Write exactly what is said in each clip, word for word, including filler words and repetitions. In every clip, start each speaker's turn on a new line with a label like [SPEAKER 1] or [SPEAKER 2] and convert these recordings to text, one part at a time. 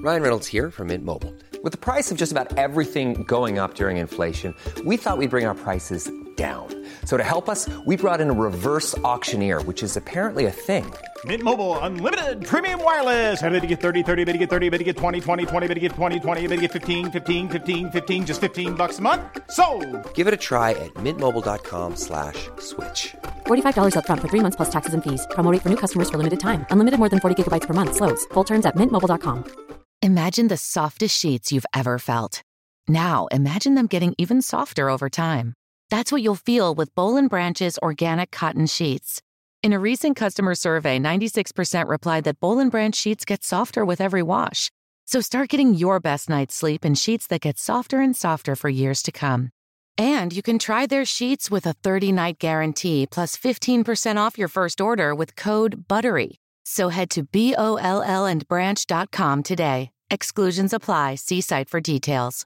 [SPEAKER 1] Ryan Reynolds here from Mint Mobile. With the price of just about everything going up during inflation, we thought we'd bring our prices down. So to help us, we brought in a reverse auctioneer, which is apparently a thing.
[SPEAKER 2] Mint Mobile Unlimited Premium Wireless. How to get thirty, thirty, how to get thirty, how to get twenty, twenty, twenty, how to get twenty, twenty, how to get fifteen, fifteen, fifteen, fifteen, just fifteen bucks a month? Sold!
[SPEAKER 1] Give it a try at mintmobile.com slash switch.
[SPEAKER 3] forty-five dollars up front for three months plus taxes and fees. Promo rate for new customers for limited time. Unlimited more than forty gigabytes per month. Slows full terms at mint mobile dot com.
[SPEAKER 4] Imagine the softest sheets you've ever felt. Now imagine them getting even softer over time. That's what you'll feel with Boll and Branch's organic cotton sheets. In a recent customer survey, ninety-six percent replied that Boll and Branch sheets get softer with every wash. So start getting your best night's sleep in sheets that get softer and softer for years to come. And you can try their sheets with a thirty-night guarantee plus fifteen percent off your first order with code BUTTERY. So head to B O L L and branch dot com today. Exclusions apply. See site for details.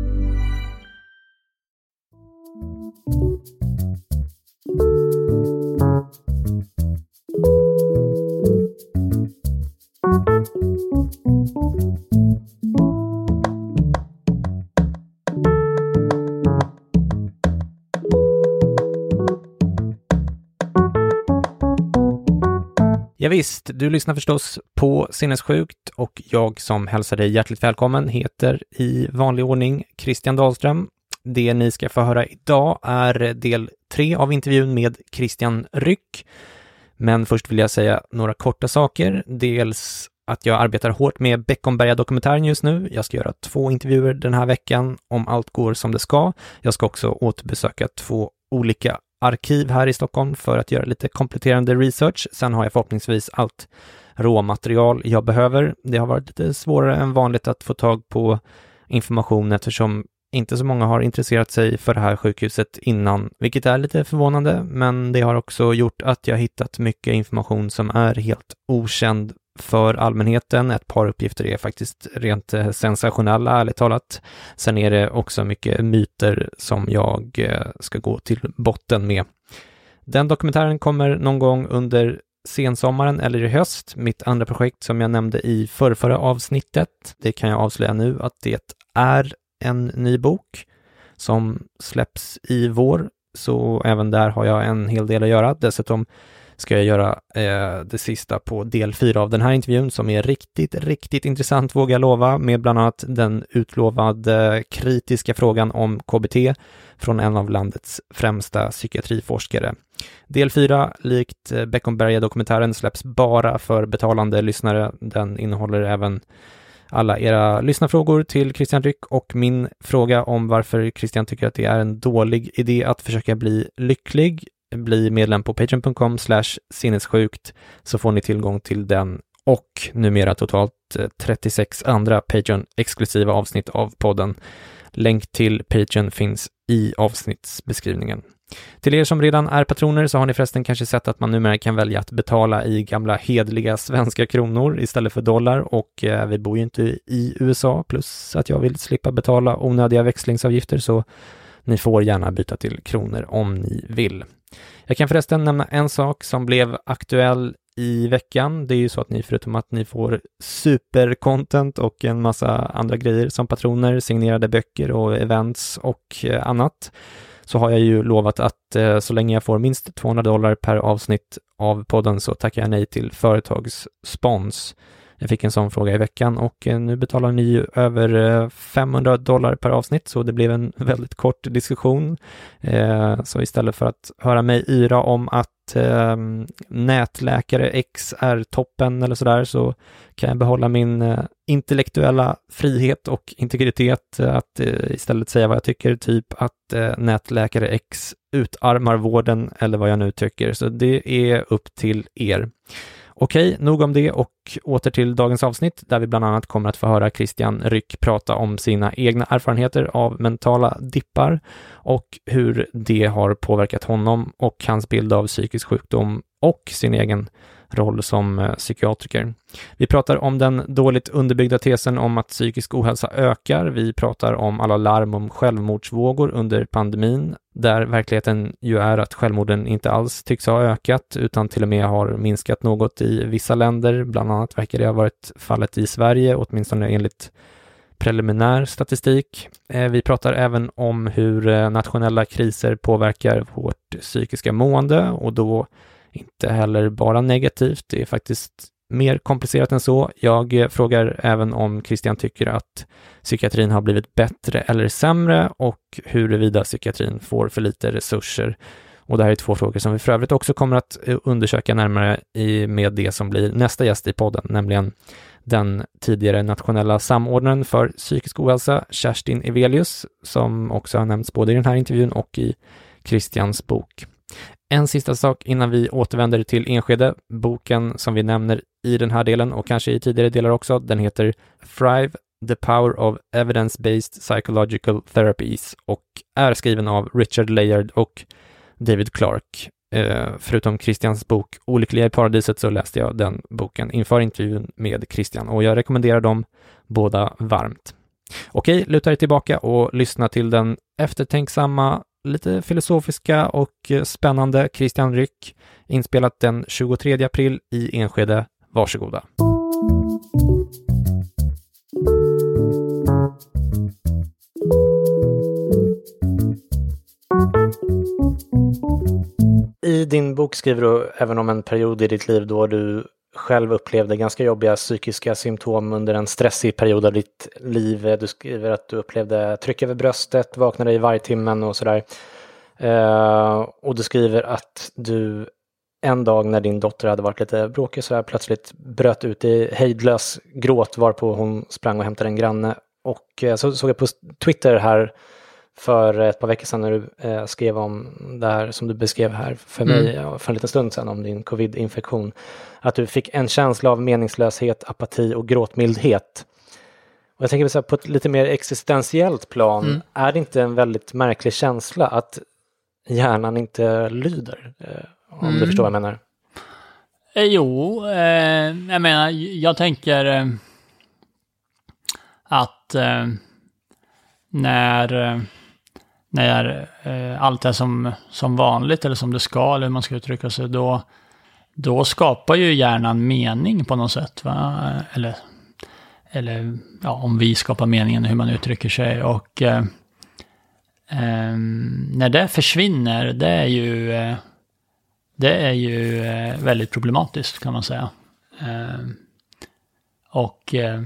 [SPEAKER 5] Ja visst, du lyssnar förstås på Sinnessjukt och jag som hälsar dig hjärtligt välkommen heter i vanlig ordning Christian Dahlström. Det ni ska få höra idag är del tre av intervjun med Christian Ryck. Men först vill jag säga några korta saker. Dels att jag arbetar hårt med Beckomberga-dokumentären just nu. Jag ska göra två intervjuer den här veckan om allt går som det ska. Jag ska också återbesöka två olika arkiv här i Stockholm för att göra lite kompletterande research. Sen har jag förhoppningsvis allt råmaterial jag behöver. Det har varit lite svårare än vanligt att få tag på information eftersom inte så många har intresserat sig för det här sjukhuset innan, vilket är lite förvånande, men det har också gjort att jag hittat mycket information som är helt okänd för allmänheten. Ett par uppgifter är faktiskt rent sensationella, ärligt talat. Sen är det också mycket myter som jag ska gå till botten med. Den dokumentären kommer någon gång under sensommaren eller i höst. Mitt andra projekt som jag nämnde i förrförra avsnittet, det kan jag avslöja nu att det är en ny bok som släpps i vår. Så även där har jag en hel del att göra. Dessutom ska jag göra eh, det sista på del fyra av den här intervjun som är riktigt, riktigt intressant, vågar jag lova, med bland annat den utlovade kritiska frågan om K B T från en av landets främsta psykiatriforskare. Del fyra, likt Beckomberga-dokumentären, släpps bara för betalande lyssnare. Den innehåller även alla era lyssnarfrågor till Christian Ryck och min fråga om varför Christian tycker att det är en dålig idé att försöka bli lycklig. Bli medlem på patreon dot com slash sinnessjukt så får ni tillgång till den och numera totalt trettiosex andra Patreon-exklusiva avsnitt av podden. Länk till Patreon finns i avsnittsbeskrivningen. Till er som redan är patroner så har ni förresten kanske sett att man numera kan välja att betala i gamla hedliga svenska kronor istället för dollar, och eh, vi bor ju inte i U S A, plus att jag vill slippa betala onödiga växlingsavgifter, så ni får gärna byta till kronor om ni vill. Jag kan förresten nämna en sak som blev aktuell i veckan. Det är ju så att ni, förutom att ni får supercontent och en massa andra grejer som patroner, signerade böcker och events och eh, annat, så har jag ju lovat att eh, så länge jag får minst tvåhundra dollar per avsnitt av podden så tackar jag nej till företagsspons. Jag fick en sån fråga i veckan och eh, nu betalar ni ju över eh, femhundra dollar per avsnitt, så det blev en väldigt kort diskussion. Eh, så istället för att höra mig yra om att eh, nätläkare X är toppen eller sådär, så kan jag behålla min eh, intellektuella frihet och integritet eh, att eh, istället säga vad jag tycker, typ att eh, nätläkare X utarmar vården eller vad jag nu tycker. Så det är upp till er. Okej, nog om det och åter till dagens avsnitt där vi bland annat kommer att få höra Christian Ryck prata om sina egna erfarenheter av mentala dippar och hur det har påverkat honom och hans bild av psykisk sjukdom och sin egen roll som eh, psykiatriker. Vi pratar om den dåligt underbyggda tesen om att psykisk ohälsa ökar. Vi pratar om alla larm om självmordsvågor under pandemin, där verkligheten ju är att självmorden inte alls tycks ha ökat utan till och med har minskat något i vissa länder. Bland annat verkar det ha varit fallet i Sverige, åtminstone enligt preliminär statistik. Vi pratar även om hur nationella kriser påverkar vårt psykiska mående, och då inte heller bara negativt. Det är faktiskt mer komplicerat än så. Jag frågar även om Christian tycker att psykiatrin har blivit bättre eller sämre och huruvida psykiatrin får för lite resurser. Och det här är två frågor som vi för övrigt också kommer att undersöka närmare i med det som blir nästa gäst i podden, nämligen den tidigare nationella samordnaren för psykisk ohälsa, Kerstin Evelius, som också har nämnts både i den här intervjun och i Christians bok. En sista sak innan vi återvänder till Enskede. Boken som vi nämner i den här delen och kanske i tidigare delar också, den heter Thrive, The Power of Evidence-Based Psychological Therapies och är skriven av Richard Layard och David Clark. Eh, förutom Christians bok Olyckliga i paradiset så läste jag den boken inför intervjun med Christian och jag rekommenderar dem båda varmt. Okej, luta er tillbaka och lyssna till den eftertänksamma, lite filosofiska och spännande Christian Ryck, inspelat den tjugotredje april i Enskede. Varsågoda. I din bok skriver du även om en period i ditt liv då du själv upplevde ganska jobbiga psykiska symptom under en stressig period av ditt liv. Du skriver att du upplevde tryck över bröstet, vaknade i varje timmen och sådär. Uh, och du skriver att du en dag när din dotter hade varit lite bråkig så här plötsligt bröt ut i hejdlös gråt varpå hon sprang och hämtade en granne. Och uh, så såg jag på Twitter här för ett par veckor sedan när du eh, skrev om det här som du beskrev här för mig mm. för en liten stund sedan om din covid-infektion. Att du fick en känsla av meningslöshet, apati och gråtmildhet. Och jag tänker så här, på ett lite mer existentiellt plan, mm. är det inte en väldigt märklig känsla att hjärnan inte lyder? Eh, om mm. du förstår vad jag menar.
[SPEAKER 6] Eh, jo, eh, jag menar, jag tänker eh, att eh, när... Eh, när eh, allt är som, som vanligt eller som det ska eller hur man ska uttrycka sig, då, då skapar ju hjärnan mening på något sätt. Va? Eller, eller ja, om vi skapar meningen hur man uttrycker sig. Och eh, eh, när det försvinner, det är ju, eh, det är ju eh, väldigt problematiskt kan man säga. Eh, och eh,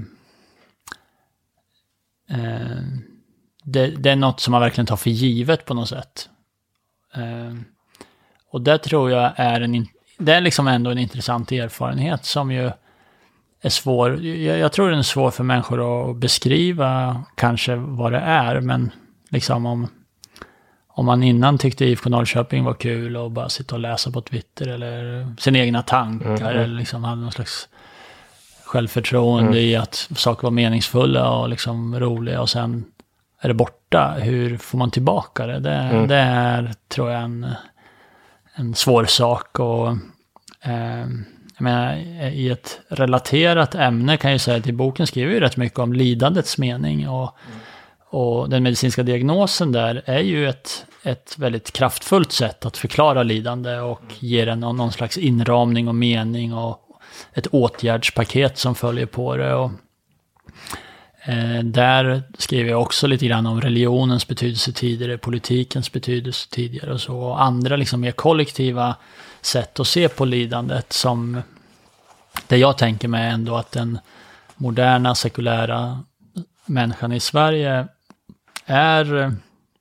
[SPEAKER 6] eh, Det, det är något som man verkligen tar för givet på något sätt. Eh, och det tror jag är en, det är liksom ändå en intressant erfarenhet som ju är svår. Jag, jag tror den är svår för människor att beskriva kanske vad det är. Men liksom om, om man innan tyckte I F K Norrköping var kul och bara sitta och läsa på Twitter eller sina egna tankar mm. eller liksom hade någon slags självförtroende mm. i att saker var meningsfulla och liksom roliga och sen är det borta? Hur får man tillbaka det? Det, mm. det är, tror jag, en, en svår sak. Och, eh, jag menar, i ett relaterat ämne kan jag säga att i boken skriver ju rätt mycket om lidandets mening. Och, mm. och den medicinska diagnosen där är ju ett, ett väldigt kraftfullt sätt att förklara lidande och mm. ge den någon, någon slags inramning och mening och ett åtgärdspaket som följer på det. Och Eh, där skriver jag också lite grann om religionens betydelse tidigare, politikens betydelse tidigare och så. Och andra liksom mer kollektiva sätt att se på lidandet som det jag tänker mig ändå att den moderna sekulära människan i Sverige är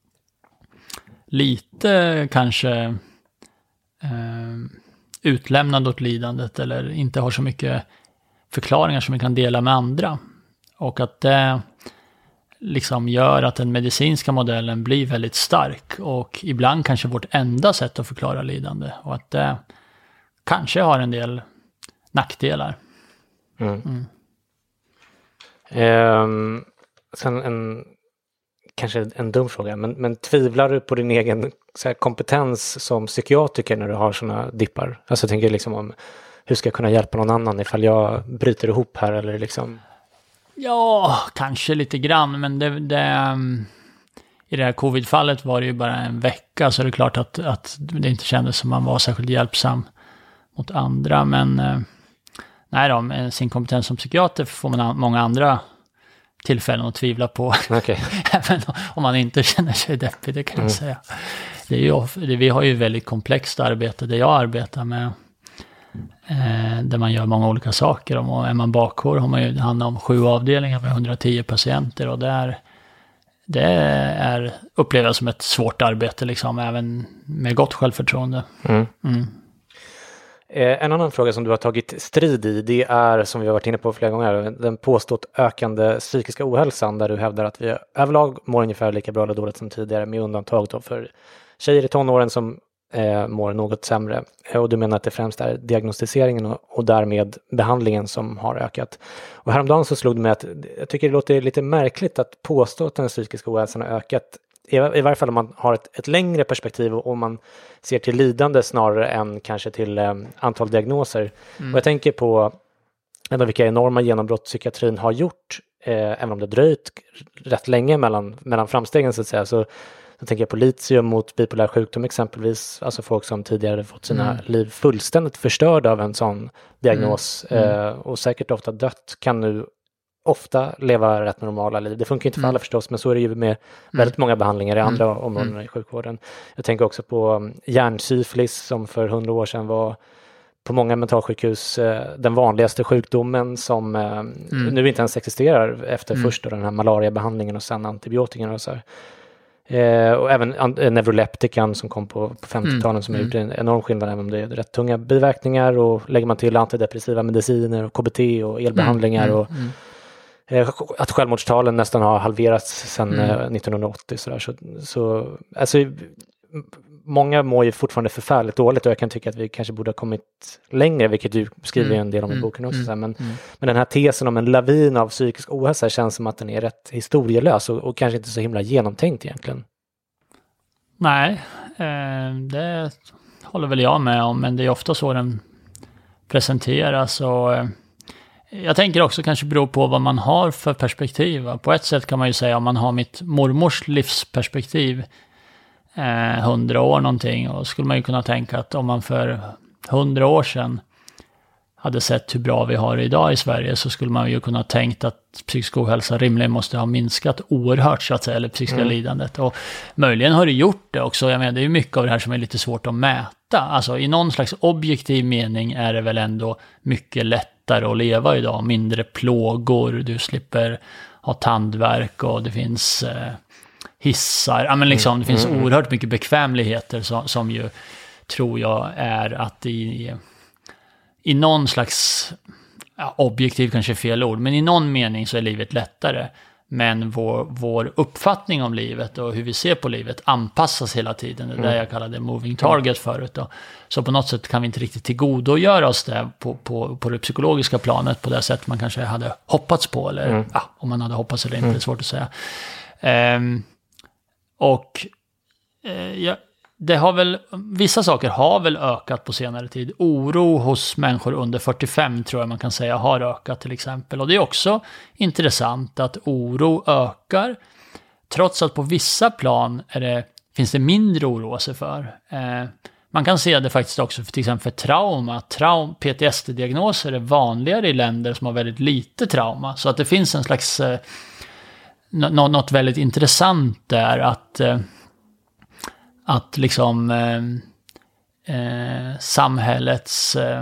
[SPEAKER 6] lite kanske eh, utlämnad åt lidandet eller inte har så mycket förklaringar som vi kan dela med andra. Och att det liksom gör att den medicinska modellen blir väldigt stark och ibland kanske vårt enda sätt att förklara lidande. Och att det kanske har en del nackdelar. Mm.
[SPEAKER 5] Mm. Um, sen en, kanske en dum fråga, men, men tvivlar du på din egen så här, kompetens som psykiatriker när du har såna dippar? Alltså jag tänker liksom om hur ska jag kunna hjälpa någon annan ifall jag bryter ihop här eller liksom?
[SPEAKER 6] Ja, kanske lite grann, men det, det, i det här covid-fallet var det ju bara en vecka, så det är klart att, att det inte kändes som man var särskilt hjälpsam mot andra, men nej då, med sin kompetens som psykiater får man många andra tillfällen att tvivla på.
[SPEAKER 5] Okay.
[SPEAKER 6] Även om man inte känner sig deppig, det kan jag mm. säga. Det är ju, det, vi har ju väldigt komplext arbete där jag arbetar med, eh, där man gör många olika saker. Och är man bakhår har man ju hand om sju avdelningar med hundratio patienter, och där, det är, upplever jag som ett svårt arbete, liksom, även med gott självförtroende. Mm. Mm.
[SPEAKER 5] En annan fråga som du har tagit strid i, det är, som vi har varit inne på flera gånger, den påstått ökande psykiska ohälsan, där du hävdar att vi överlag mår ungefär lika bra eller dåligt som tidigare, med undantag då för tjejer i tonåren som eh, mår något sämre. Och du menar att det främst är diagnostiseringen och, och därmed behandlingen som har ökat. Och häromdagen så slog det mig att jag tycker det låter lite märkligt att påstå att den psykiska ohälsan har ökat, I, i varje fall om man har ett, ett längre perspektiv och om man ser till lidande snarare än kanske till eh, antal diagnoser. Mm. Och jag tänker på ändå vilka enorma genombrott psykiatrin har gjort, eh, även om det dröjt rätt länge mellan, mellan framstegen så att säga. Så, så tänker jag på litium mot bipolär sjukdom exempelvis, alltså folk som tidigare fått sina mm. liv fullständigt förstörda av en sån diagnos mm. Mm. Eh, och säkert ofta dött, kan nu ofta leva rätt normala liv. Det funkar inte för mm. alla förstås, men så är det ju med väldigt många behandlingar i andra mm. områden mm. i sjukvården. Jag tänker också på hjärnsyfilis som för hundra år sedan var på många mentalsjukhus eh, den vanligaste sjukdomen som eh, mm. nu inte ens existerar efter mm. först då, den här malariabehandlingen och sen antibiotikan och så här. Eh, och även an- neuroleptikan som kom på, på femtiotalet mm. som har gjort en enorm skillnad, även om det är rätt tunga biverkningar, och lägger man till antidepressiva mediciner och K B T och elbehandlingar mm. och mm. att självmordstalen nästan har halverats sedan mm. nittonhundraåttio. Sådär. Så, så, alltså, många mår ju fortfarande förfärligt dåligt, och jag kan tycka att vi kanske borde ha kommit längre, vilket du skriver mm. en del om i boken också. Mm. Sådär. Men, mm. men den här tesen om en lavin av psykisk ohälsa känns som att den är rätt historielös och, och kanske inte så himla genomtänkt egentligen.
[SPEAKER 6] Nej, eh, det håller väl jag med om, men det är ofta så den presenteras, och eh, jag tänker också kanske bero på vad man har för perspektiv. På ett sätt kan man ju säga, om man har mitt mormors livsperspektiv, eh, hundra år någonting, och skulle man ju kunna tänka att om man för hundra år sedan hade sett hur bra vi har det idag i Sverige, så skulle man ju kunna tänkt att psykisk ohälsa rimligen måste ha minskat oerhört, så att säga, eller psykiska mm. lidandet. Och möjligen har det gjort det också. Jag menar, det är ju mycket av det här som är lite svårt att mäta. Alltså i någon slags objektiv mening är det väl ändå mycket lättare att leva idag. Mindre plågor, du slipper ha tandvärk, och det finns eh, hissar. Ja, men liksom, det finns mm. oerhört mycket bekvämligheter som, som ju, tror jag, är att i, i någon slags, ja, objektiv kanske är fel ord, men i någon mening så är livet lättare. Men vår, vår uppfattning om livet och hur vi ser på livet anpassas hela tiden. Det är mm. det jag kallade moving target förut då. Så på något sätt kan vi inte riktigt tillgodogöra oss det på, på, på det psykologiska planet på det sätt man kanske hade hoppats på. Eller mm. ja, om man hade hoppats eller inte, mm. det är svårt att säga. Um, och uh, ja, det har väl, vissa saker har väl ökat på senare tid. Oro hos människor under fyrtiofem tror jag man kan säga har ökat till exempel. Och det är också intressant att oro ökar, trots att på vissa plan är det, finns det mindre att oroa sig för. Eh, man kan se det faktiskt också för till exempel för trauma. Traum, P T S D-diagnoser är vanligare i länder som har väldigt lite trauma. Så att det finns en slags, eh, n- något väldigt intressant där att... Eh, att liksom eh, eh, samhällets eh,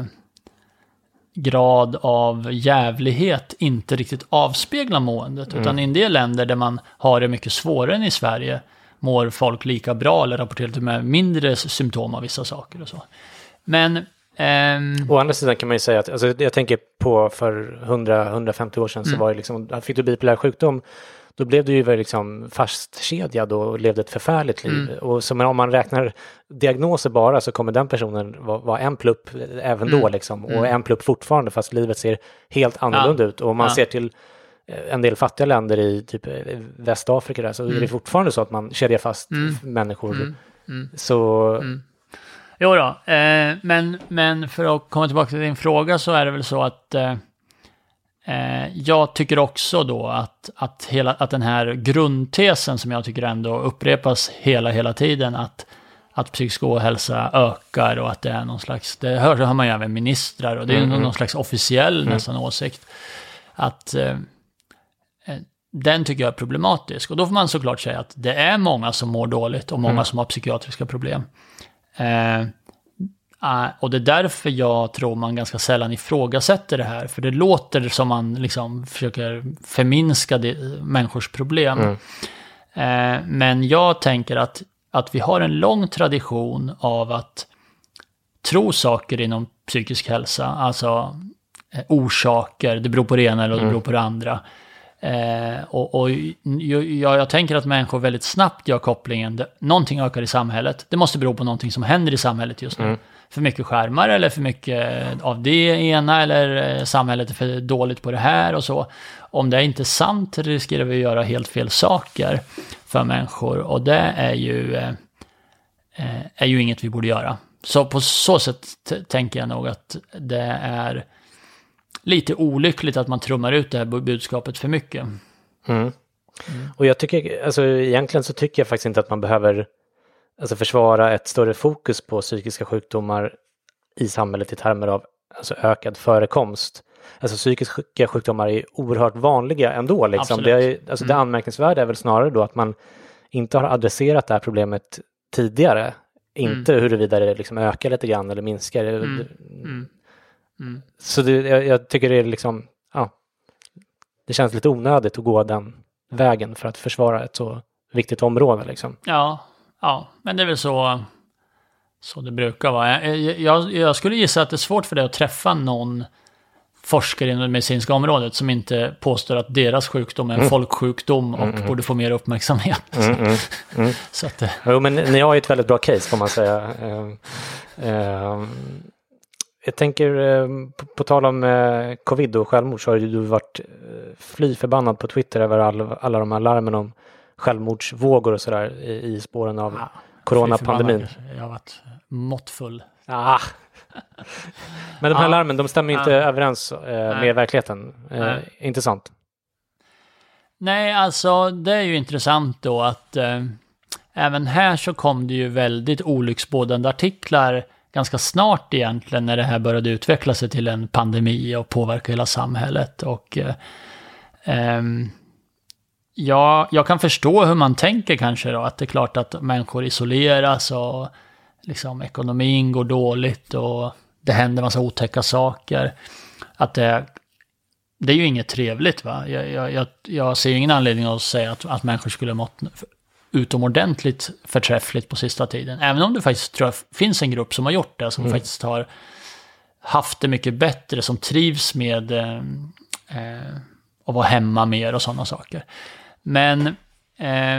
[SPEAKER 6] grad av jävlighet inte riktigt avspeglar måendet. Mm. Utan i en del länder där man har det mycket svårare än i Sverige mår folk lika bra eller rapporterar till med mindre symptom av vissa saker och så. Men... Ehm...
[SPEAKER 5] Å andra sidan kan man ju säga att, alltså, jag tänker på för hundra till hundrafemtio år sedan mm. så var det liksom, fick du bipolär sjukdom, då blev du ju liksom fastkedjad och levde ett förfärligt liv. Mm. Och så, men om man räknar diagnoser bara, så kommer den personen vara, vara en plupp även mm. då liksom. Och mm. en plupp fortfarande, fast livet ser helt annorlunda ja. ut. Och om man ja. ser till en del fattiga länder i typ Västafrika där, så mm. är det fortfarande så att man kedjar fast mm. människor.
[SPEAKER 6] Mm. Mm.
[SPEAKER 5] Så...
[SPEAKER 6] Mm. Jo då, eh, men, men för att komma tillbaka till din fråga så är det väl så att eh, eh, jag tycker också då att, att, hela, att den här grundtesen som jag tycker ändå upprepas hela, hela tiden, att, att psykisk ohälsa ökar och att det är någon slags, det hör, hör man ju även ministrar och det är mm. någon slags officiell mm. nästan åsikt, att eh, den tycker jag är problematisk. Och då får man såklart säga att det är många som mår dåligt och många mm. som har psykiatriska problem. Eh, uh, och det är därför jag tror man ganska sällan ifrågasätter det här. För det låter som man liksom försöker förminska det, människors problem. Mm. Eh, men jag tänker att, att vi har en lång tradition av att tro saker inom psykisk hälsa. Alltså eh, orsaker, det beror på det ena eller mm. det beror på det andra. Eh, och och jag, jag tänker att människor väldigt snabbt gör kopplingen, det, någonting ökar i samhället, det måste bero på någonting som händer i samhället just nu. Mm. För mycket skärmar eller för mycket av det ena, eller eh, samhället är för dåligt på det här och så. Om det är inte sant riskerar vi att göra helt fel saker för människor, och det är ju eh, är ju inget vi borde göra. Så på så sätt t- tänker jag nog att det är lite olyckligt att man trummar ut det här budskapet för mycket. Mm.
[SPEAKER 5] Mm. Och jag tycker, alltså egentligen så tycker jag faktiskt inte att man behöver alltså försvara ett större fokus på psykiska sjukdomar i samhället i termer av alltså ökad förekomst. Alltså psykiska sjukdomar är oerhört vanliga ändå. Liksom. Det, är, alltså mm. det anmärkningsvärda är väl snarare då att man inte har adresserat det här problemet tidigare. Inte mm. huruvida det liksom ökar lite grann eller minskar. Mm. Mm. Mm. Så det, jag, jag tycker det är liksom, ja, det känns lite onödigt att gå den vägen för att försvara ett så viktigt område liksom.
[SPEAKER 6] Ja, ja, men det är väl så, så det brukar vara. Jag, jag, jag skulle gissa att det är svårt för dig att träffa någon forskare inom det medicinska området som inte påstår att deras sjukdom är en mm. folksjukdom och mm. borde få mer uppmärksamhet. Mm, mm, mm. Så att,
[SPEAKER 5] jo, men ni har ju ett väldigt bra case får man säga. Uh, uh, Jag tänker, på, på tal om eh, covid och självmord, så har ju du varit eh, fly förbannad på Twitter över all, alla de här larmen om självmordsvågor och sådär i, i spåren av ja, coronapandemin.
[SPEAKER 6] Jag har varit måttfull.
[SPEAKER 5] Ah. Men de här ja. larmen, de stämmer ju inte ja. överens eh, med verkligheten. Eh, intressant.
[SPEAKER 6] Nej, alltså det är ju intressant då att eh, även här så kom det ju väldigt olycksbådande artiklar ganska snart egentligen när det här började utveckla sig till en pandemi och påverka hela samhället. Och eh, eh, ja, jag kan förstå hur man tänker kanske då, att det är klart att människor isoleras och liksom ekonomin går dåligt och det händer massa otäcka saker. Att det, det är ju inget trevligt va. Jag, jag, jag, jag ser ingen anledning att säga att, att människor skulle mått utomordentligt förträffligt på sista tiden. Även om det faktiskt tror jag finns en grupp som har gjort det, som mm. faktiskt har haft det mycket bättre, som trivs med eh, att vara hemma mer och sådana saker. Men eh,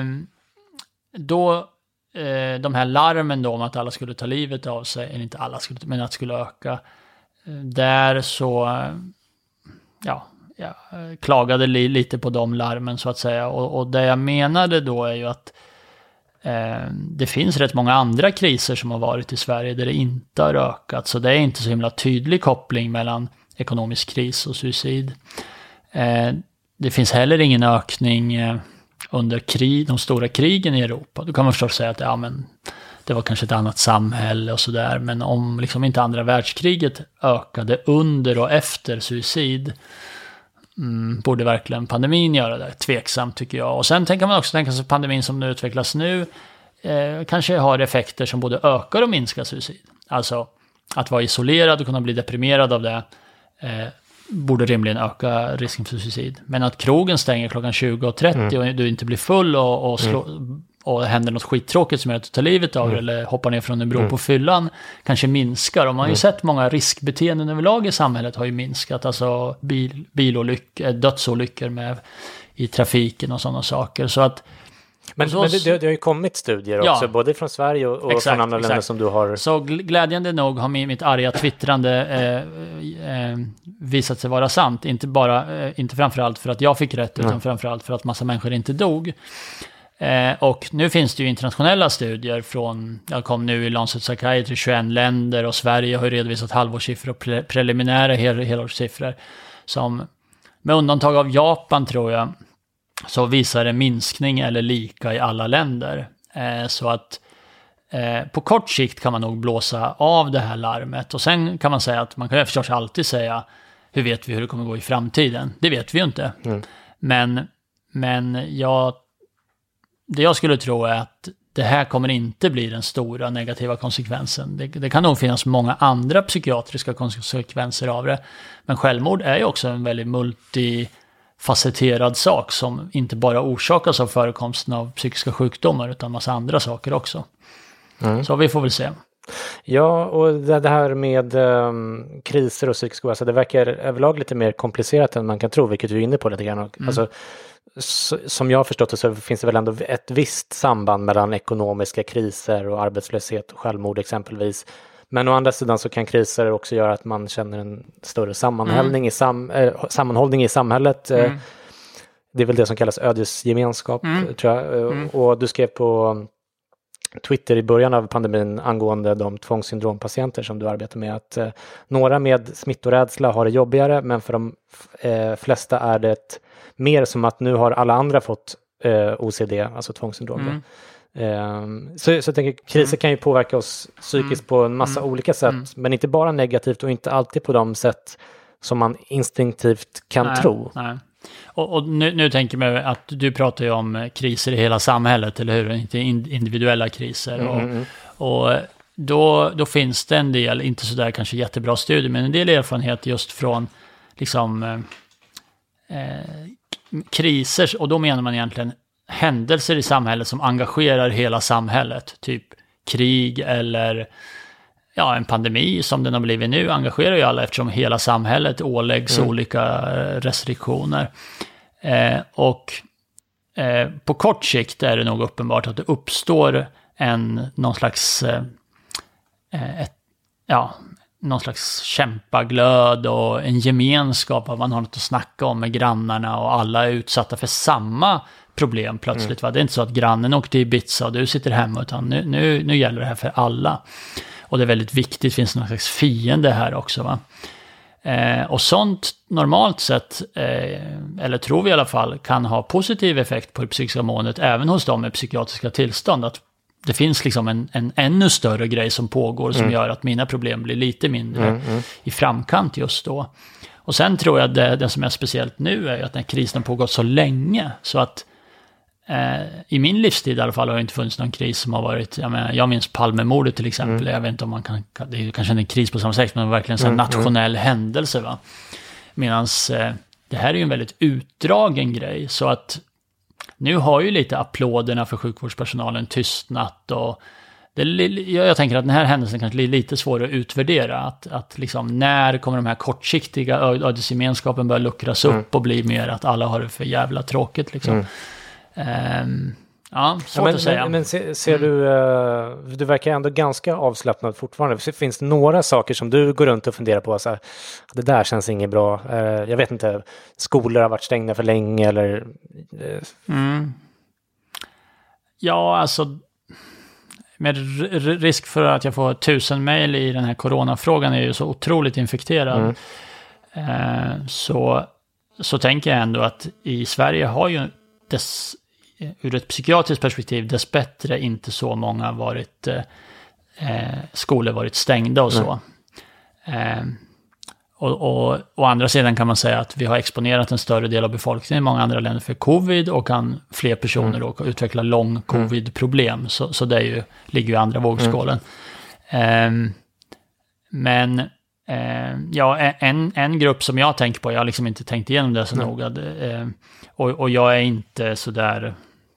[SPEAKER 6] då eh, de här larmen då om att alla skulle ta livet av sig, eller inte alla skulle, men att det skulle öka, där så ja, jag klagade li, lite på de larmen så att säga. Och, och det jag menade då är ju att eh, det finns rätt många andra kriser som har varit i Sverige där det inte har ökat. Så det är inte så himla tydlig koppling mellan ekonomisk kris och suicid. Eh, det finns heller ingen ökning eh, under krig, de stora krigen i Europa. Då kan man förstås säga att ja, men det var kanske ett annat samhälle och sådär. Men om liksom inte andra världskriget ökade under och efter suicid, Mm, borde verkligen pandemin göra det? Tveksamt tycker jag. Och sen tänker man också tänka sig pandemin som nu utvecklas nu eh, kanske har effekter som både ökar och minskar suicid. Alltså att vara isolerad och kunna bli deprimerad av det eh, borde rimligen öka risken för suicid. Men att krogen stänger klockan tjugo och trettio mm. och du inte blir full och, och, slå, mm. och händer något skittråkigt som gör att du tar livet av mm. eller hoppar ner från en bro mm. på fyllan kanske minskar. Och man har ju mm. sett många riskbeteenden överlag i samhället har ju minskat. Alltså bil, bilolyckor, dödsolyckor med, i trafiken och sådana saker. Så att
[SPEAKER 5] Men, så, men det, det har ju kommit studier också, ja, både från Sverige och, och exakt, från andra exakt. länder som du har...
[SPEAKER 6] Så glädjande nog har mitt arga twittrande eh, eh, visat sig vara sant. Inte bara, eh, inte framförallt för att jag fick rätt, utan mm. framförallt för att massa människor inte dog. Eh, och nu finns det ju internationella studier från, jag kom nu i Lancet Psychiatry, tjugoett länder, och Sverige har ju redovisat halvårssiffror och pre- preliminära hel- helårssiffror som, med undantag av Japan tror jag, så visar det minskning eller lika i alla länder. Eh, så att eh, på kort sikt kan man nog blåsa av det här larmet, och sen kan man säga att man kan ju förstås alltid säga, hur vet vi hur det kommer gå i framtiden? Det vet vi ju inte. Mm. Men, men jag Det jag skulle tro är att det här kommer inte bli den stora negativa konsekvensen. Det, det kan nog finnas många andra psykiatriska konsekvenser av det. Men självmord är ju också en väldigt multifacetterad sak som inte bara orsakas av förekomsten av psykiska sjukdomar utan massa andra saker också. Mm. Så vi får väl se.
[SPEAKER 5] Ja, och det här med um, kriser och psykisk ohälsa, det verkar överlag lite mer komplicerat än man kan tro, vilket du är inne på lite grann. Mm. Alltså, som jag har förstått det så finns det väl ändå ett visst samband mellan ekonomiska kriser och arbetslöshet och självmord exempelvis. Men å andra sidan så kan kriser också göra att man känner en större sammanhållning, mm. i, sam, äh, sammanhållning i samhället. Mm. Det är väl det som kallas ödesgemenskap, mm. tror jag. Mm. Och du skrev på Twitter i början av pandemin angående de tvångssyndrompatienter som du arbetar med, att eh, några med smittorädsla har det jobbigare, men för de eh, flesta är det mer som att nu har alla andra fått eh, O C D, alltså tvångssyndrom. Mm. Eh, så, så jag tänker, kriser mm. kan ju påverka oss psykiskt mm. på en massa mm. olika sätt, mm. men inte bara negativt och inte alltid på de sätt som man instinktivt kan
[SPEAKER 6] nej,
[SPEAKER 5] tro.
[SPEAKER 6] Nej. Och, och nu, nu tänker jag att du pratar ju om kriser i hela samhället, eller hur? Inte individuella kriser. Mm. Och, och då, då finns det en del, inte sådär kanske jättebra studier, men en del erfarenhet just från liksom eh, kriser, och då menar man egentligen händelser i samhället som engagerar hela samhället. Typ krig eller ja, en pandemi som den har blivit nu engagerar ju alla, eftersom hela samhället åläggs mm. olika restriktioner. Eh, och eh, på kort sikt är det nog uppenbart att det uppstår en någon slags eh, ett, ja, någon slags kämpaglöd och en gemenskap, att man har något att snacka om med grannarna och alla är utsatta för samma problem plötsligt. Mm. Va? Det är inte så att grannen åkte till Ibiza och du sitter hemma, utan nu, nu, nu gäller det här för alla. Och det är väldigt viktigt, finns någon slags fiende här också. Va? Eh, och sånt normalt sett, eh, eller tror vi i alla fall, kan ha positiv effekt på det psykiska måendet även hos dem med psykiatriska tillstånd. Att det finns liksom en, en ännu större grej som pågår som mm. gör att mina problem blir lite mindre mm, mm. i framkant just då. Och sen tror jag att det, det som är speciellt nu är att den här krisen har pågått så länge så att eh, i min livstid i alla fall har det inte funnits någon kris som har varit, jag, menar, jag minns Palmemordet till exempel, mm. jag vet inte om man kan, det är kanske en kris på samma sätt, men verkligen en mm, nationell mm. händelse, va. Medans eh, det här är ju en väldigt utdragen grej, så att nu har ju lite applåderna för sjukvårdspersonalen tystnat, och det, jag tänker att den här händelsen kanske är lite svår att utvärdera, att, att liksom, när kommer de här kortsiktiga ödesgemenskapen börja luckras upp mm. och bli mer att alla har det för jävla tråkigt liksom. Mm. Um, ja, svårt ja, men, att säga.
[SPEAKER 5] Men, men ser, ser mm. du, uh, du verkar ändå ganska avslappnad fortfarande. Finns det några saker som du går runt och funderar på, så här, det där känns inget bra, uh, jag vet inte, skolor har varit stängda för länge eller... Uh.
[SPEAKER 6] Mm. Ja, alltså med r- risk för att jag får tusen mejl i den här coronafrågan är ju så otroligt infekterad. Mm. Uh, så, så tänker jag ändå att i Sverige har ju dess, ur ett psykiatriskt perspektiv dess bättre inte så många varit eh, skolor varit stängda och så. Mm. Eh, och, och å andra sidan kan man säga att vi har exponerat en större del av befolkningen i många andra länder för covid, och kan fler personer mm. då utveckla lång covid-problem. Så, så det är ju, ligger ju i andra vågskålen. Mm. Eh, men eh, ja, en, en grupp som jag tänker på, jag har liksom inte tänkt igenom det så mm. noga, eh, och, och jag är inte så där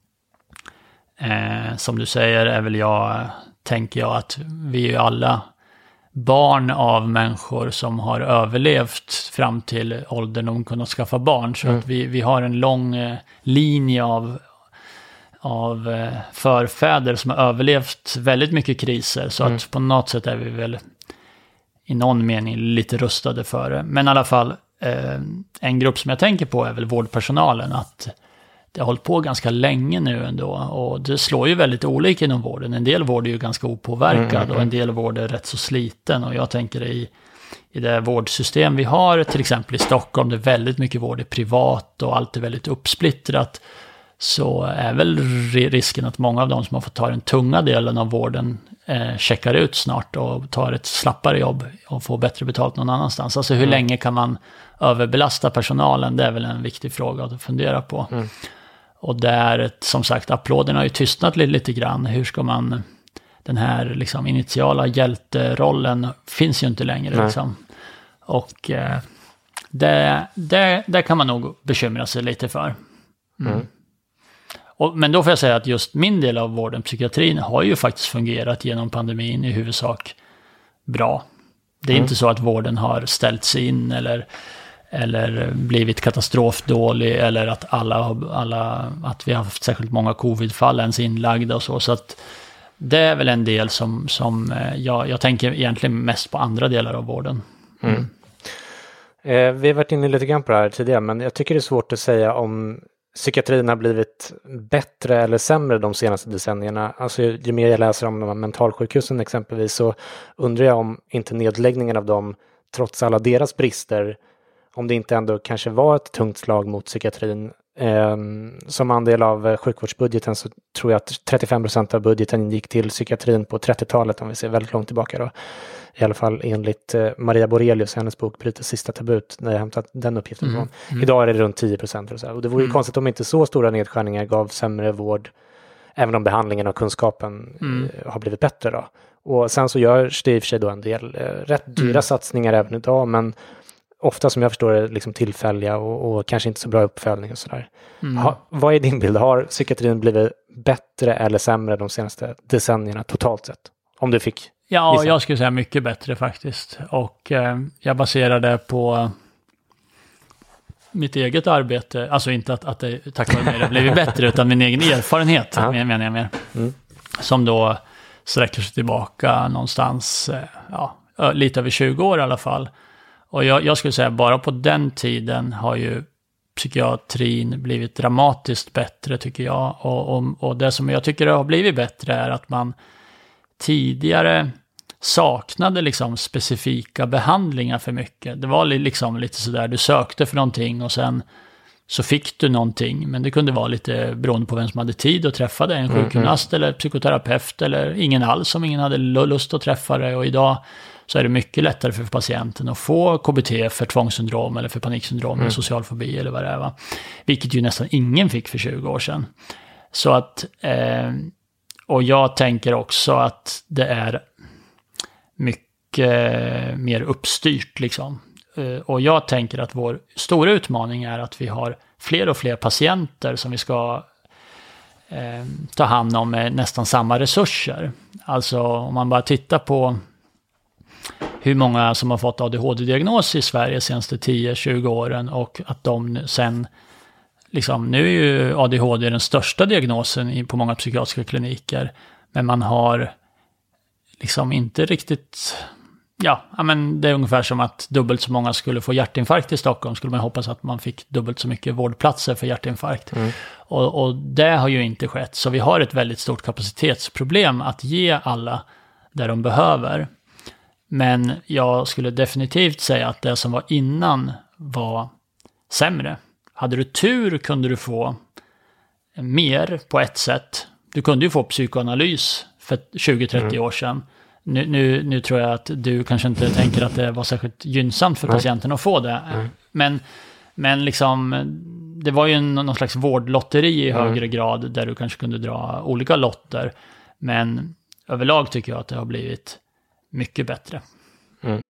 [SPEAKER 6] eh, som du säger, är väl jag, tänker jag, att vi är ju alla barn av människor som har överlevt fram till åldern de kunnat skaffa barn, så mm. att vi, vi har en lång eh, linje av, av eh, förfäder som har överlevt väldigt mycket kriser, så mm. att på något sätt är vi väl i någon mening lite rustade för det. Men i alla fall, eh, en grupp som jag tänker på är väl vårdpersonalen, att det har hållit på ganska länge nu ändå. Och det slår ju väldigt olika inom vården. En del vård är ju ganska opåverkad mm, mm. och en del vård är rätt så sliten. Och jag tänker i, i det vårdsystem vi har, till exempel i Stockholm, det är väldigt mycket vård är privat och allt är väldigt uppsplittrat. Så är väl risken att många av de som har fått ta den tunga delen av vården eh, checkar ut snart och tar ett slappare jobb och får bättre betalt någon annanstans. Alltså hur mm. länge kan man överbelasta personalen? Det är väl en viktig fråga att fundera på. Mm. Och där, som sagt, applåderna har ju tystnat lite, lite grann. Hur ska man, den här liksom, initiala hjälterollen finns ju inte längre. Liksom. Och eh, det, det, det kan man nog bekymra sig lite för. Mm. Mm. Och, men då får jag säga att just min del av vården, psykiatrin, har ju faktiskt fungerat genom pandemin i huvudsak bra. Det är mm. inte så att vården har ställts in eller, eller blivit katastrofdålig eller att, alla, alla, att vi har haft särskilt många covidfall ens inlagda och så. Så att det är väl en del som, som jag, jag tänker egentligen mest på andra delar av vården. Mm.
[SPEAKER 5] Mm. Eh, vi har varit inne lite grann på det här tidigare, men jag tycker det är svårt att säga om psykiatrin har blivit bättre eller sämre de senaste decennierna. Alltså ju mer jag läser om de här mentalsjukhusen exempelvis, så undrar jag om inte nedläggningen av dem, trots alla deras brister, om det inte ändå kanske var ett tungt slag mot psykiatrin. Eh, som andel av sjukvårdsbudgeten så tror jag att trettiofem procent av budgeten gick till psykiatrin på trettiotalet, om vi ser väldigt långt tillbaka då. I alla fall enligt eh, Maria Borelius, hennes bok Bryter sista tabut, när jag hämtat den uppgiften mm. från. Mm. Idag är det runt tio procent. Och, så. och det vore ju mm. konstigt om inte så stora nedskärningar gav sämre vård, även om behandlingen och kunskapen mm. eh, har blivit bättre då. Och sen så görs det i och för sig då en del eh, rätt dyra mm. satsningar även idag, men ofta som jag förstår det liksom tillfälliga och, och kanske inte så bra uppföljning och sådär. Mm. Ha, vad är din bild? Har psykiatrin blivit bättre eller sämre de senaste decennierna totalt sett? Om du fick
[SPEAKER 6] Ja,
[SPEAKER 5] gissa.
[SPEAKER 6] Jag skulle säga mycket bättre faktiskt. Och eh, jag baserar det på mitt eget arbete. Alltså inte att, att det tack vare mig det blivit bättre, utan min egen erfarenhet, uh-huh. menar jag mer. Mm. Som då sträcker sig tillbaka någonstans, ja, lite över tjugo år i alla fall. Och jag, jag skulle säga bara på den tiden har ju psykiatrin blivit dramatiskt bättre, tycker jag. Och, och, och det som jag tycker har blivit bättre är att man tidigare saknade liksom specifika behandlingar för mycket. Det var liksom lite sådär, du sökte för någonting och sen så fick du någonting. Men det kunde vara lite beroende på vem som hade tid att träffa dig. En sjukgymnast mm. eller psykoterapeut eller ingen alls om ingen hade lust att träffa dig. Och idag så är det mycket lättare för patienten att få K B T för tvångssyndrom eller för paniksyndrom mm. eller social fobi eller vad det är. Va? Vilket ju nästan ingen fick för tjugo år sedan. Så att... Eh, Och jag tänker också att det är mycket mer uppstyrt liksom. Och jag tänker att vår stora utmaning är att vi har fler och fler patienter som vi ska eh, ta hand om med nästan samma resurser. Alltså om man bara tittar på hur många som har fått A D H D-diagnos i Sverige de senaste tio till tjugo åren och att de sen liksom, nu är ju A D H D den största diagnosen på många psykiatriska kliniker, men man har liksom inte riktigt, ja, men det är ungefär som att dubbelt så många skulle få hjärtinfarkt i Stockholm, skulle man hoppas att man fick dubbelt så mycket vårdplatser för hjärtinfarkt. Mm. Och, och det har ju inte skett, så vi har ett väldigt stort kapacitetsproblem att ge alla där de behöver. Men jag skulle definitivt säga att det som var innan var sämre. Hade du tur kunde du få mer på ett sätt. Du kunde ju få psykoanalys för tjugo till trettio mm. år sedan. Nu, nu, nu tror jag att du kanske inte tänker att det var särskilt gynnsamt för Nej. patienten att få det. Mm. Men, men liksom, det var ju en, någon slags vårdlotteri i mm. högre grad där du kanske kunde dra olika lotter. Men överlag tycker jag att det har blivit mycket bättre. Mm.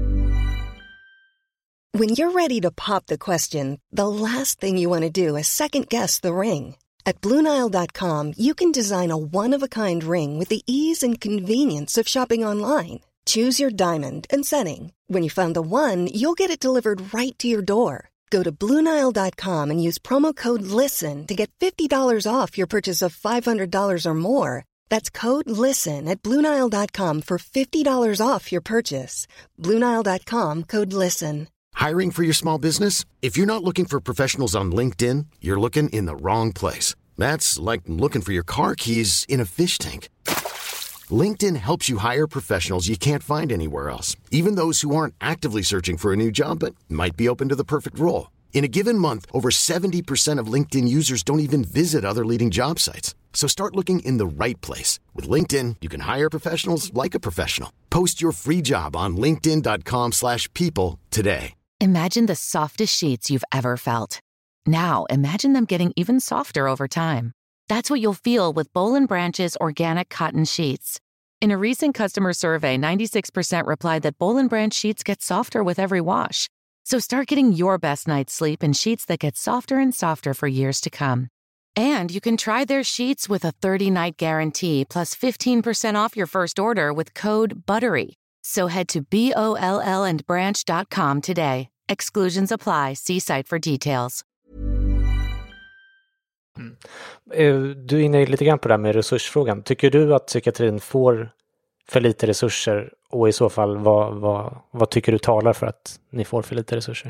[SPEAKER 7] When you're ready to pop the question, the last thing you want to do is second-guess the ring. At Blue Nile dot com, you can design a one-of-a-kind ring with the ease and convenience of shopping online. Choose your diamond and setting. When you find the one, you'll get it delivered right to your door. Go to Blue Nile dot com and use promo code LISTEN to get fifty dollars off your purchase of five hundred dollars or more. That's code LISTEN at Blue Nile dot com for fifty dollars off your purchase. Blue Nile dot com, code LISTEN.
[SPEAKER 8] Hiring for your small business? If you're not looking for professionals on LinkedIn, you're looking in the wrong place. That's like looking for your car keys in a fish tank. LinkedIn helps you hire professionals you can't find anywhere else, even those who aren't actively searching for a new job but might be open to the perfect role. In a given month, over seventy percent of LinkedIn users don't even visit other leading job sites. So start looking in the right place. With LinkedIn, you can hire professionals like a professional. Post your free job on linkedin dot com slash people today.
[SPEAKER 4] Imagine the softest sheets you've ever felt. Now, imagine them getting even softer over time. That's what you'll feel with Boll and Branch's organic cotton sheets. In a recent customer survey, ninety-six percent replied that Boll and Branch sheets get softer with every wash. So start getting your best night's sleep in sheets that get softer and softer for years to come. And you can try their sheets with a thirty-night guarantee plus fifteen percent off your first order with code BUTTERY. So head to B O L L and branch dot com today. Exclusions apply. See site for details.
[SPEAKER 5] Mm. Du är inne lite grann på det här med resursfrågan. Tycker du att psykiatrin får för lite resurser, och i så fall vad, vad, vad tycker du talar för att ni får för lite resurser?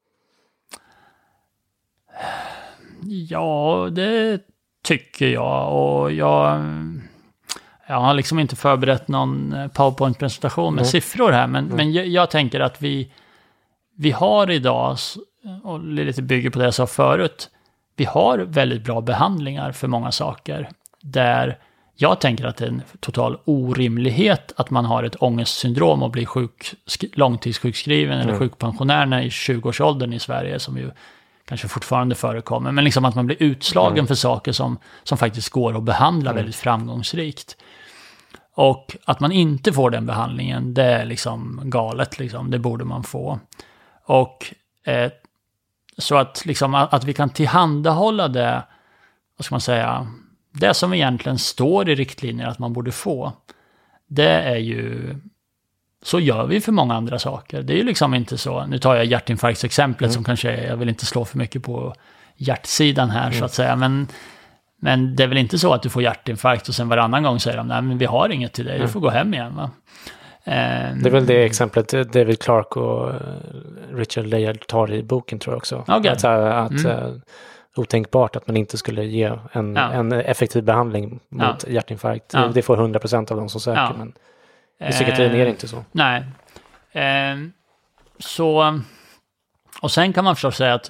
[SPEAKER 6] Ja, det tycker jag, och jag, jag har liksom inte förberett någon PowerPoint-presentation med mm. siffror här, men, mm. men jag, jag tänker att vi, vi har idag, och lite bygger på det jag sa förut, vi har väldigt bra behandlingar för många saker, där jag tänker att det är en total orimlighet att man har ett ångestsyndrom och blir sjuk, långtidssjukskriven mm. eller sjukpensionär i tjugoårsåldern i Sverige, som ju kanske fortfarande förekommer, men liksom att man blir utslagen mm. för saker som, som faktiskt går att behandla mm. väldigt framgångsrikt. Och att man inte får den behandlingen, det är liksom galet, liksom. Det borde man få. Och eh, så att, liksom, att, att vi kan tillhandahålla det, vad ska man säga, det som egentligen står i riktlinjer att man borde få, det är ju, så gör vi för många andra saker. Det är ju liksom inte så, nu tar jag hjärtinfarktsexemplet mm. som kanske är, jag vill inte slå för mycket på hjärtsidan här mm. så att säga, men, men det är väl inte så att du får hjärtinfarkt och sen varannan gång säger de, nej men vi har inget till dig, mm. du får gå hem igen, va? Um, det
[SPEAKER 5] är väl det exemplet David Clark och Richard Layard tar i boken, tror jag också. Okay. Att, att mm. otänkbart att man inte skulle ge en, ja. en effektiv behandling mot ja. hjärtinfarkt. Ja. Det får hundra procent av de som söker, ja. men i psykiatrin är det inte så.
[SPEAKER 6] Nej. Eh, så, och sen kan man förstås säga att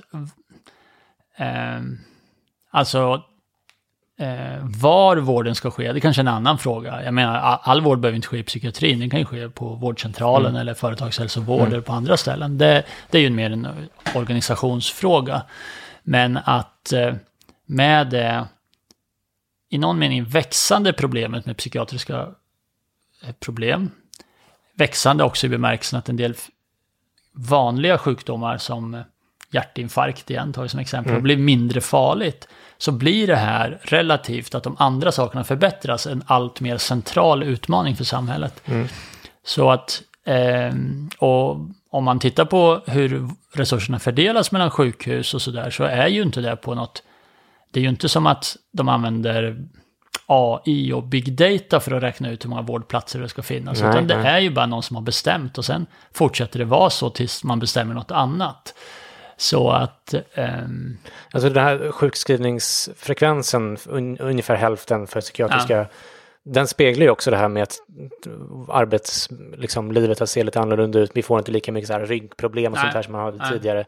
[SPEAKER 6] eh, alltså eh, var vården ska ske, det är kanske är en annan fråga. Jag menar, all, all vård behöver inte ske i psykiatrin, det kan ju ske på vårdcentralen mm. eller företagshälsovård mm. eller på andra ställen. Det, det är ju mer en organisationsfråga. Men att eh, med det i någon mening växande problemet med psykiatriska problem, växande också i bemärkelsen att en del vanliga sjukdomar som hjärtinfarkt igen, tar vi som exempel, mm. blir mindre farligt, så blir det här relativt att de andra sakerna förbättras en allt mer central utmaning för samhället. Mm. Så att eh, och om man tittar på hur resurserna fördelas mellan sjukhus och sådär, så är ju inte det på något, det är ju inte som att de använder A I och big data för att räkna ut hur många vårdplatser det ska finnas. Nej, utan det nej. är ju bara någon som har bestämt, och sen fortsätter det vara så tills man bestämmer något annat. Så att... Um...
[SPEAKER 5] Alltså den här sjukskrivningsfrekvensen, un, ungefär hälften för psykiatriska, ja. den speglar ju också det här med att arbetslivet liksom, livet ser lite annorlunda ut. Vi får inte lika mycket så här ryggproblem och nej. sånt här som man hade nej. tidigare.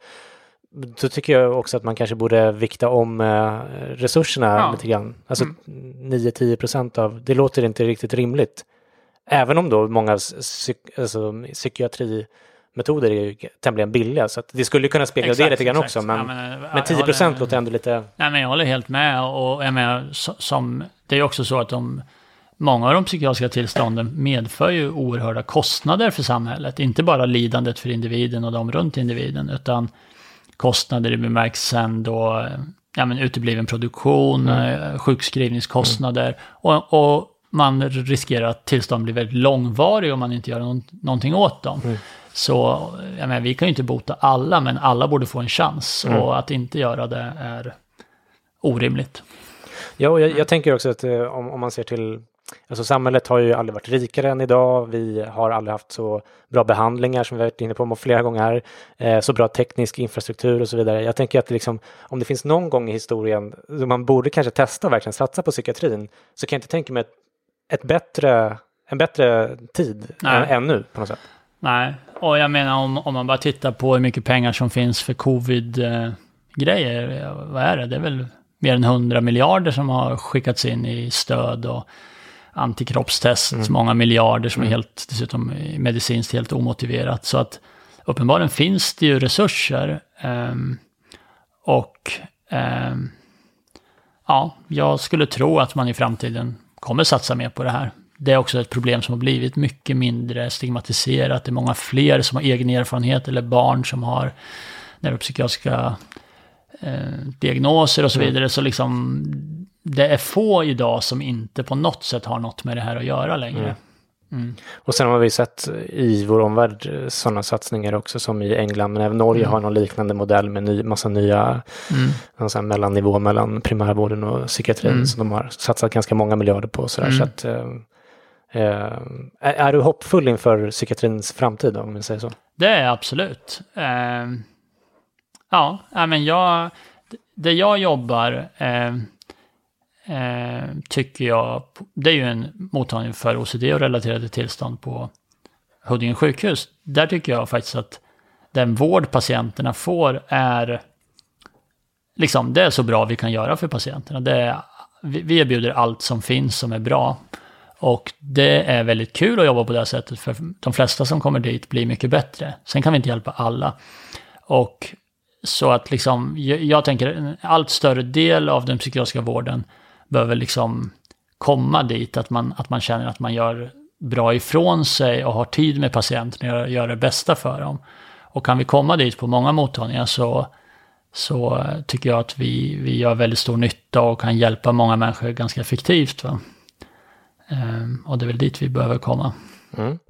[SPEAKER 5] Då tycker jag också att man kanske borde vikta om eh, resurserna ja. lite grann. Alltså mm. nio till tio procent av, det låter inte riktigt rimligt. Även om då många psyk- alltså, psykiatrimetoder är ju tämligen billiga. Så att det skulle kunna spegla exakt, det lite grann exakt. också. Men, ja, men, men tio procent håller, låter ändå lite...
[SPEAKER 6] Nej, men jag håller helt med. Och jag menar, som, det är också så att de, många av de psykiatriska tillstånden medför ju oerhörda kostnader för samhället. Inte bara lidandet för individen och de runt individen, utan kostnader i bemärkelsen då, ja, men utebliven produktion, mm. sjukskrivningskostnader mm. och, och man riskerar att tillstånd blir väldigt långvarig om man inte gör någon, någonting åt dem. Mm. Så jag menar, vi kan ju inte bota alla, men alla borde få en chans mm. och att inte göra det är orimligt.
[SPEAKER 5] Ja, och jag, jag tänker också att om, om man ser till Alltså samhället har ju aldrig varit rikare än idag. Vi har aldrig haft så bra behandlingar som vi har varit inne på flera gånger här. Eh, så bra teknisk infrastruktur och så vidare. Jag tänker att det liksom, om det finns någon gång i historien då man borde kanske testa och verkligen satsa på psykiatrin, så kan jag inte tänka mig ett, ett bättre, en bättre tid än, än nu på något sätt.
[SPEAKER 6] Nej, och jag menar om, om man bara tittar på hur mycket pengar som finns för covid-grejer, eh, vad är det? Det är väl mer än hundra miljarder som har skickats in i stöd och antikroppstest, mm. många miljarder som mm. är helt, dessutom medicinskt helt omotiverat. Så att uppenbarligen finns det ju resurser um, och um, ja, jag skulle tro att man i framtiden kommer satsa mer på det här. Det är också ett problem som har blivit mycket mindre stigmatiserat. Det är många fler som har egen erfarenhet eller barn som har neuropsykiatriska eh, diagnoser och så vidare. Mm. Så liksom det är få idag som inte på något sätt har något med det här att göra längre. Mm. Mm. Och
[SPEAKER 5] sen har vi sett i vår omvärld sådana satsningar också som i England, men även Norge mm. har någon liknande modell med ny, massa nya mm. sån mellannivå mellan primärvården och psykiatrin mm. som de har satsat ganska många miljarder på. Sådär. Mm. Så att, eh, eh, är du hoppfull inför psykiatrins framtid då, om man säger så?
[SPEAKER 6] Det är absolut. Eh, ja, men jag, det jag jobbar eh, Eh, tycker jag, det är ju en mottagning för O C D och relaterade tillstånd på Huddinge sjukhus. Där tycker jag faktiskt att den vård patienterna får är liksom, det är så bra vi kan göra för patienterna. Det är, vi, vi erbjuder allt som finns som är bra, och det är väldigt kul att jobba på det här sättet, för de flesta som kommer dit blir mycket bättre. Sen kan vi inte hjälpa alla, och så att liksom, jag, jag tänker en allt större del av den psykiatriska vården behöver liksom komma dit att man, att man känner att man gör bra ifrån sig och har tid med patienten och gör, gör det bästa för dem. Och kan vi komma dit på många mottagningar så, så tycker jag att vi, vi gör väldigt stor nytta och kan hjälpa många människor ganska effektivt. Va? Ehm, och det är väl dit vi behöver komma.
[SPEAKER 5] Mm.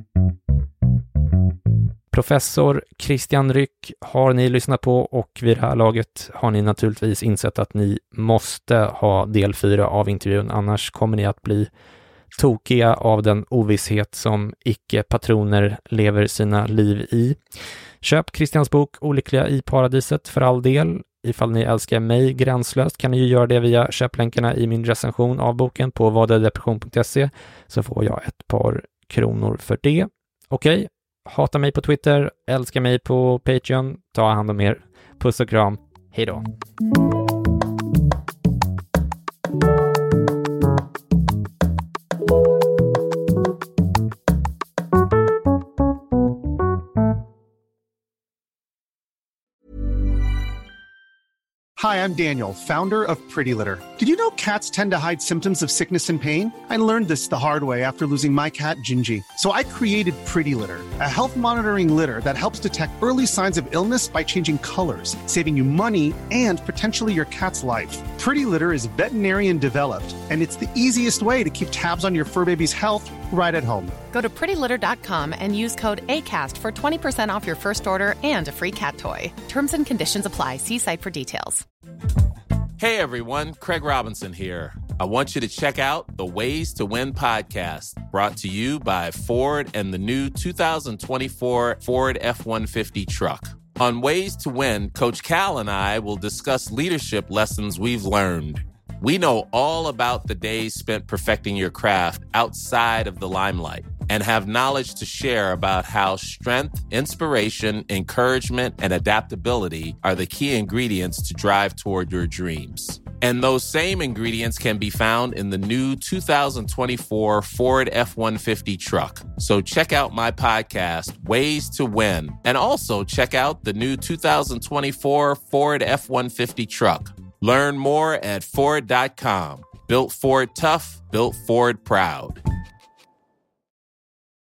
[SPEAKER 5] Professor Christian Ryck har ni lyssnat på, och vid det här laget har ni naturligtvis insett att ni måste ha del fyra av intervjun, annars kommer ni att bli tokiga av den ovisshet som icke-patroner lever sina liv i. Köp Christians bok Olyckliga i paradiset för all del. Ifall ni älskar mig gränslöst kan ni ju göra det via köplänkarna i min recension av boken på vadadepression punkt se, så får jag ett par kronor för det. Okej. Okay. Hata mig på Twitter, älska mig på Patreon, ta hand om er. Puss och kram, hej då.
[SPEAKER 9] Hi, I'm Daniel, founder of Pretty Litter. Did you know cats tend to hide symptoms of sickness and pain? I learned this the hard way after losing my cat, Gingy. So I created Pretty Litter, a health monitoring litter that helps detect early signs of illness by changing colors, saving you money and potentially your cat's life. Pretty Litter is veterinarian developed, and it's the easiest way to keep tabs on your fur baby's health right at home.
[SPEAKER 10] Go to pretty litter dot com and use code ACAST for twenty percent off your first order and a free cat toy. Terms and conditions apply. See site for details.
[SPEAKER 11] Hey everyone, Craig Robinson here. I want you to check out the Ways to Win podcast, brought to you by Ford and the new two thousand twenty-four Ford F one fifty truck. On Ways to Win, Coach Cal and I will discuss leadership lessons we've learned. We know all about the days spent perfecting your craft outside of the limelight, and have knowledge to share about how strength, inspiration, encouragement, and adaptability are the key ingredients to drive toward your dreams. And those same ingredients can be found in the new two thousand twenty-four Ford F one fifty truck. So check out my podcast, Ways to Win, and also check out the new two thousand twenty-four Ford F one fifty truck. Learn more at Ford dot com. Built Ford tough, built Ford proud.